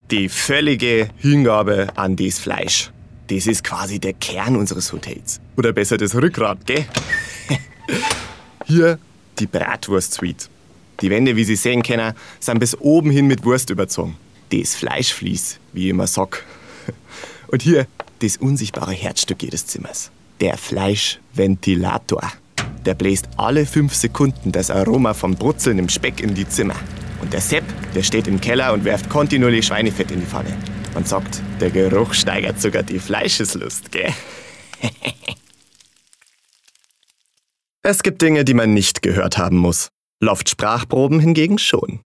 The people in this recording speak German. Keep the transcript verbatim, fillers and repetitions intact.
Die völlige Hingabe an das Fleisch. Das ist quasi der Kern unseres Hotels. Oder besser das Rückgrat, gell? Hier die Bratwurst-Suite. Die Wände, wie Sie sehen können, sind bis oben hin mit Wurst überzogen. Das Fleischvlies, wie ich immer sag. Und hier das unsichtbare Herzstück jedes Zimmers. Der Fleischventilator. Der bläst alle fünf Sekunden das Aroma vom Brutzeln im Speck in die Zimmer. Und der Sepp, der steht im Keller und werft kontinuierlich Schweinefett in die Pfanne. Man sagt, der Geruch steigert sogar die Fleischeslust, gell? Es gibt Dinge, die man nicht gehört haben muss. Loft-Sprachproben hingegen schon.